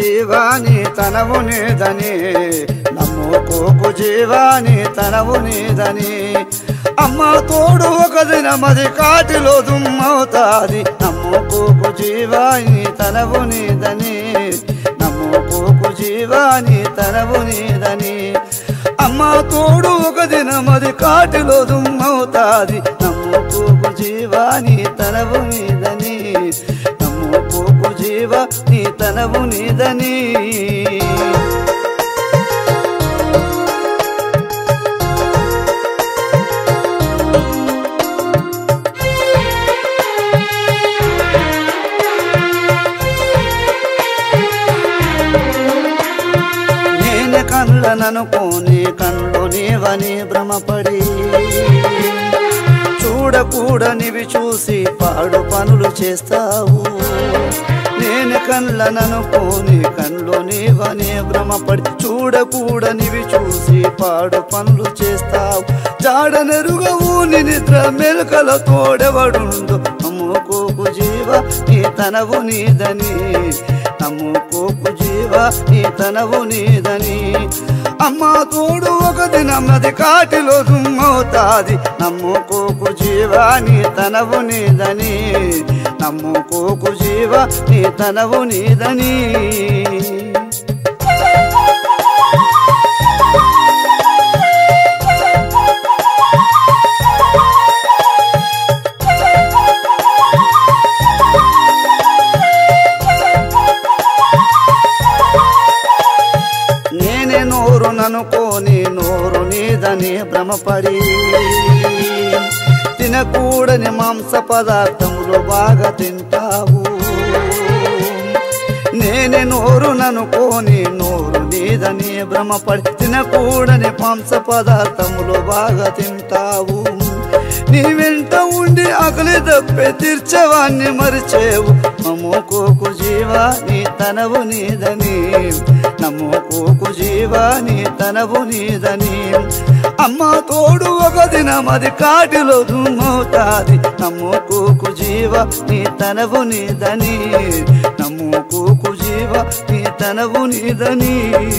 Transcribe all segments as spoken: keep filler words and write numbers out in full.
జీవాని తనవు నీదని నమ్ముకోకు జీవాని తనవు నీదని అమ్మ తోడు ఒక దినమది కాటిలో దుమ్మవుతాది నమ్ముకోకు జీవాని తనవు నీదని నమ్ముకోకు జీవాని తనవు నీదని అమ్మ తోడు ఒక దినమది కాటిలో దుమ్మవుతాది నమ్ముకోకు జీవాని తనవు నీదని నమ్ముకోకు జీవా నీ తనవు నీదని కళ్ళననుకోని కళ్ళు నీవని భ్రమపడి చూడకూడనివి చూసి పాడు పనులు చేస్తావు నేను కళ్ళననుకోని కళ్ళు నీవని భ్రమపడి చూడకూడనివి చూసి పాడు పనులు చేస్తావు జాడనెరుగవు నీ నిద్ర మెలకల తోడెవడుండు నమ్ముకోకు జీవ నీ తనవు నీదని నమ్ముకోకు జీవా నీ తనవు నీదని అమ్మ తోడు ఒక దినమది కాటిలో దుమ్మవుతాది నమ్ముకోకు జీవా నీ తనవు నీదని నమ్ముకోకు జీవా నీ తనవు నీదని ననుకోని నోరు నీదని భ్రమపడి తినకూడని మాంస పదార్థములు బాగా తింటావు నేనే నోరు ననుకోని నోరు నీదని భ్రమపడి తినకూడని మాంస పదార్థములు బాగా తింటావు నీ వెంట ఉండి ఆకలి తప్పే తీర్చవాన్ని మరిచేవు నమ్ముకోకు జీవా నీ తనవు నీదని నమ్ముకోకు జీవా నీ తనవు నీదని అమ్మ తోడు ఒక దినమది కాటిలో దుమ్మవుతాది నమ్ముకోకు జీవా నీ తనవు నీదని నమ్ముకోకు జీవా నీ తనవు నీదని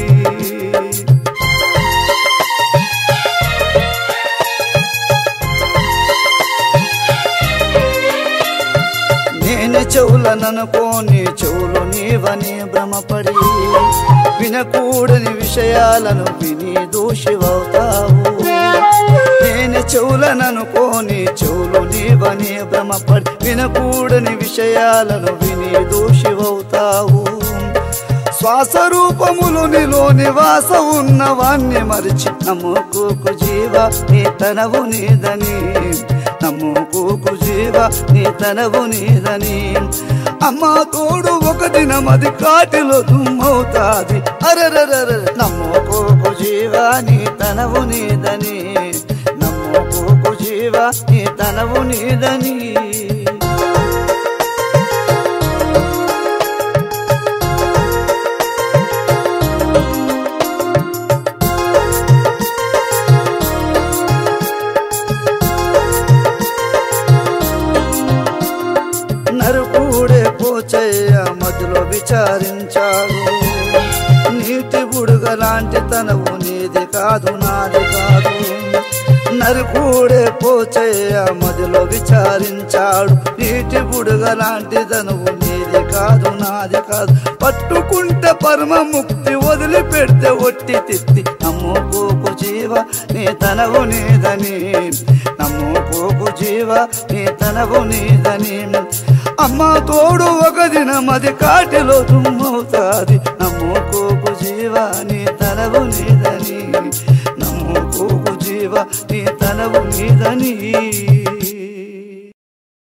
చెవులననుకోని చెవులు నీవని భ్రమపడి వినకూడని విషయాలను విని దోషివవుతావు నేను చెవులననుకోని చెవులు నీవని భ్రమపడి వినకూడని విషయాలను విని దోషివవుతావు శ్వాస రూపములు నీలో నివాస ఉన్నవాన్ని మరిచి నమ్ముకోకు జీవా నీ తనవు నీదని నమ్ముకోకు జీవా నీ తనవు నీదని అమ్మ తోడు ఒక దినమది కాటిలో దుమ్మవుతాది అరరర నమ్ముకోకు జీవా నీ తనవు నీదని నమ్ముకోకు జీవా నీ తనవు నీదని నరుకుడే పోచయ్య మధ్యలో విచారించాడు నీటి బుడుగ లాంటి తనవు నీది కాదు నాది కాదు నరుకుడే పోచయ్య మధ్యలో విచారించాడు నీటి బుడుగ లాంటి తనవు నీది కాదు నాది కాదు పట్టుకుంటే పరమ ముక్తి వదిలిపెడితే ఒట్టి తిత్తి నమ్ముకోకు జీవా నీ తనవు నీదని నమ్ముకోకు జీవా నీ తనవు నీదని అమ్మ తోడు ఒక దినమది కాటిలో దుమ్మవుతాది నమ్ముకోకు జీవా నీ తనవు నీదని నమ్ముకోకు జీవా నీ తనవు నీదని